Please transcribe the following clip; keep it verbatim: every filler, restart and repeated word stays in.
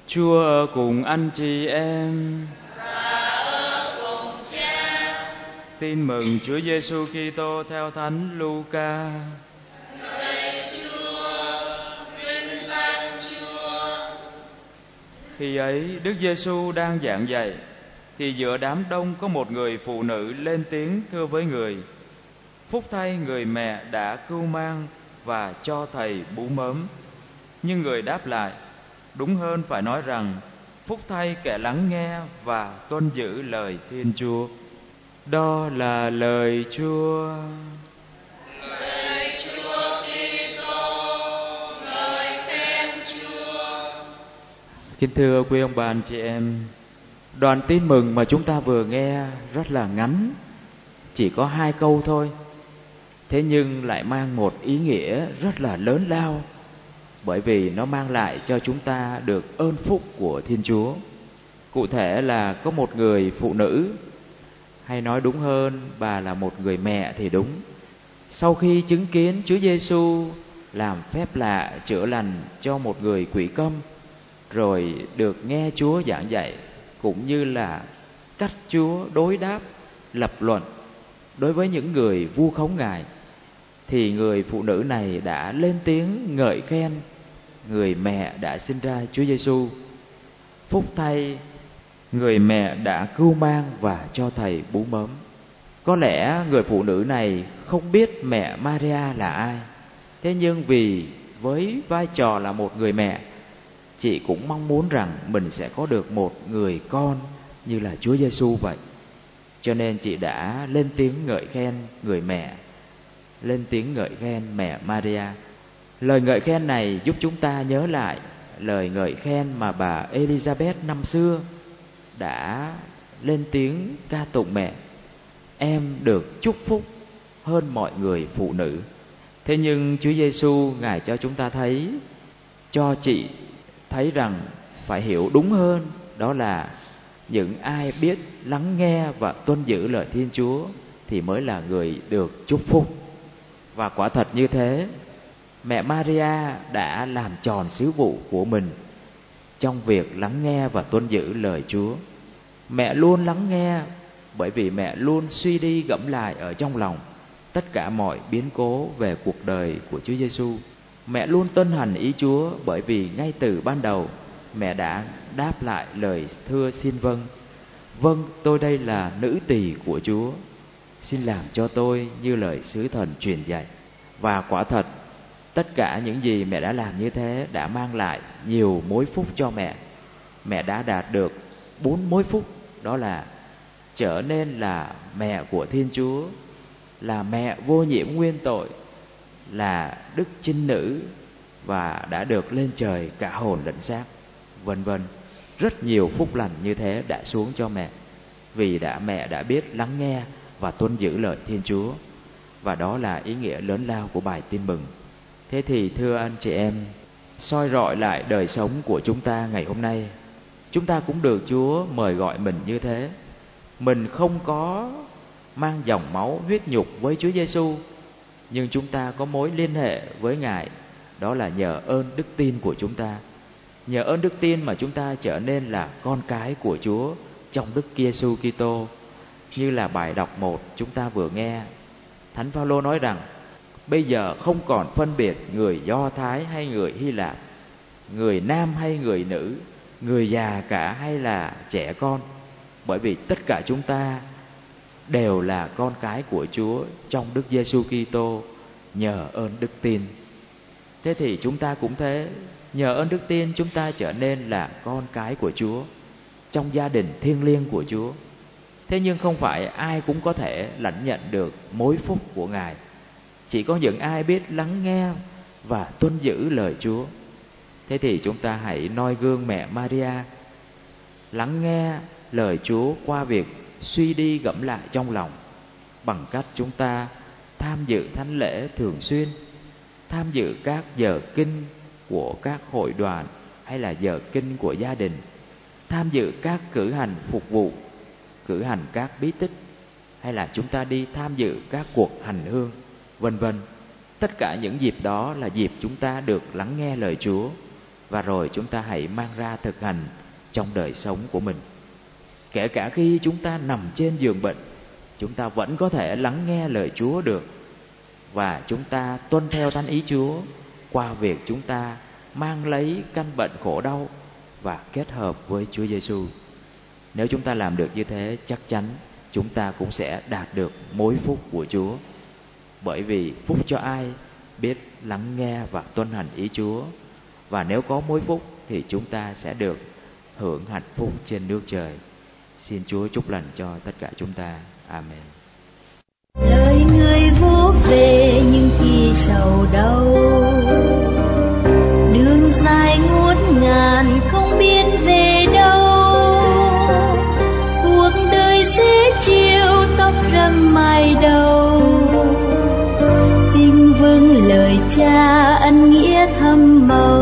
Chúa ở cùng anh chị em. Và ở cùng Cha. Tin mừng Chúa Giêsu Kitô theo Thánh Luca. Lạy Chúa, vinh danh Chúa. Khi ấy Đức Giêsu đang giảng dạy, thì giữa đám đông có một người phụ nữ lên tiếng thưa với người: Phúc thay người mẹ đã cưu mang và cho thầy bú mớm. Nhưng người đáp lại: Đúng hơn phải nói rằng, phúc thay kẻ lắng nghe và tuân giữ lời Thiên Chúa. Đó là lời Chúa. Lạy Chúa Kitô, lời khen Chúa. Kính thưa quý ông bà anh chị em, đoạn tin mừng mà chúng ta vừa nghe rất là ngắn, chỉ có hai câu thôi. Thế nhưng lại mang một ý nghĩa rất là lớn lao, bởi vì nó mang lại cho chúng ta được ơn phúc của Thiên Chúa. Cụ thể là có một người phụ nữ, hay nói đúng hơn, bà là một người mẹ thì đúng. Sau khi chứng kiến Chúa Giêsu làm phép lạ chữa lành cho một người quỷ câm, rồi được nghe Chúa giảng dạy, cũng như là cách Chúa đối đáp, lập luận đối với những người vu khống Ngài, thì người phụ nữ này đã lên tiếng ngợi khen người mẹ đã sinh ra Chúa Giêsu. Phúc thay người mẹ đã cưu mang và cho thầy bú mớm. Có lẽ người phụ nữ này không biết mẹ Maria là ai, thế nhưng vì với vai trò là một người mẹ, chị cũng mong muốn rằng mình sẽ có được một người con như là Chúa Giêsu vậy. Cho nên chị đã lên tiếng ngợi khen người mẹ, lên tiếng ngợi khen mẹ Maria. Lời ngợi khen này giúp chúng ta nhớ lại lời ngợi khen mà bà Elizabeth năm xưa đã lên tiếng ca tụng mẹ: Em được chúc phúc hơn mọi người phụ nữ. Thế nhưng Chúa Giêsu Ngài cho chúng ta thấy, cho chị thấy rằng phải hiểu đúng hơn, đó là những ai biết lắng nghe và tuân giữ lời Thiên Chúa thì mới là người được chúc phúc. Và quả thật như thế, mẹ Maria đã làm tròn sứ vụ của mình trong việc lắng nghe và tuân giữ lời Chúa. Mẹ luôn lắng nghe, bởi vì mẹ luôn suy đi gẫm lại ở trong lòng tất cả mọi biến cố về cuộc đời của Chúa Giêsu. Mẹ luôn tuân hành ý Chúa, bởi vì ngay từ ban đầu mẹ đã đáp lại lời thưa xin vâng. Vâng, tôi đây là nữ tỳ của Chúa, xin làm cho tôi như lời sứ thần truyền dạy. Và quả thật, tất cả những gì mẹ đã làm như thế đã mang lại nhiều mối phúc cho mẹ. Mẹ đã đạt được bốn mối phúc, đó là trở nên là mẹ của Thiên Chúa, là mẹ vô nhiễm nguyên tội, là đức trinh nữ, và đã được lên trời cả hồn lẫn xác, vân vân. Rất nhiều phúc lành như thế đã xuống cho mẹ, vì đã mẹ đã biết lắng nghe và tuân giữ lời Thiên Chúa. Và đó là ý nghĩa lớn lao của bài tin mừng. Thế thì thưa anh chị em, soi rọi lại đời sống của chúng ta ngày hôm nay, chúng ta cũng được Chúa mời gọi mình như thế. Mình không có mang dòng máu huyết nhục với Chúa Giêsu, nhưng chúng ta có mối liên hệ với Ngài, đó là nhờ ơn đức tin của chúng ta. Nhờ ơn đức tin mà chúng ta trở nên là con cái của Chúa trong Đức Giêsu Kitô. Như là bài đọc một chúng ta vừa nghe, Thánh Phaolô nói rằng bây giờ không còn phân biệt người Do Thái hay người Hy Lạp, người nam hay người nữ, người già cả hay là trẻ con, bởi vì tất cả chúng ta đều là con cái của Chúa trong Đức Giêsu Kitô nhờ ơn đức tin. Thế thì chúng ta cũng thế, nhờ ơn đức tin chúng ta trở nên là con cái của Chúa trong gia đình thiêng liêng của Chúa. Thế nhưng không phải ai cũng có thể lãnh nhận được mối phúc của Ngài. Chỉ có những ai biết lắng nghe và tuân giữ lời Chúa. Thế thì chúng ta hãy noi gương mẹ Maria, lắng nghe lời Chúa qua việc suy đi gẫm lại trong lòng, bằng cách chúng ta tham dự thánh lễ thường xuyên, tham dự các giờ kinh của các hội đoàn hay là giờ kinh của gia đình, tham dự các cử hành phục vụ, cử hành các bí tích, hay là chúng ta đi tham dự các cuộc hành hương, vân vân. Tất cả những dịp đó là dịp chúng ta được lắng nghe lời Chúa và rồi chúng ta hãy mang ra thực hành trong đời sống của mình. Kể cả khi chúng ta nằm trên giường bệnh, chúng ta vẫn có thể lắng nghe lời Chúa được, và chúng ta tuân theo thánh ý Chúa qua việc chúng ta mang lấy căn bệnh khổ đau và kết hợp với Chúa Giêsu. Nếu chúng ta làm được như thế, chắc chắn chúng ta cũng sẽ đạt được mối phúc của Chúa. Bởi vì phúc cho ai biết lắng nghe và tuân hành ý Chúa. Và nếu có mối phúc thì chúng ta sẽ được hưởng hạnh phúc trên nước trời. Xin Chúa chúc lành cho tất cả chúng ta. Amen. Lời người vô về những khi sầu đau, đường dài ngút ngàn không biết về đâu. Cuộc đời dễ chịu tóc râm mai đầu, tình vâng lời Cha ân nghĩa thâm màu.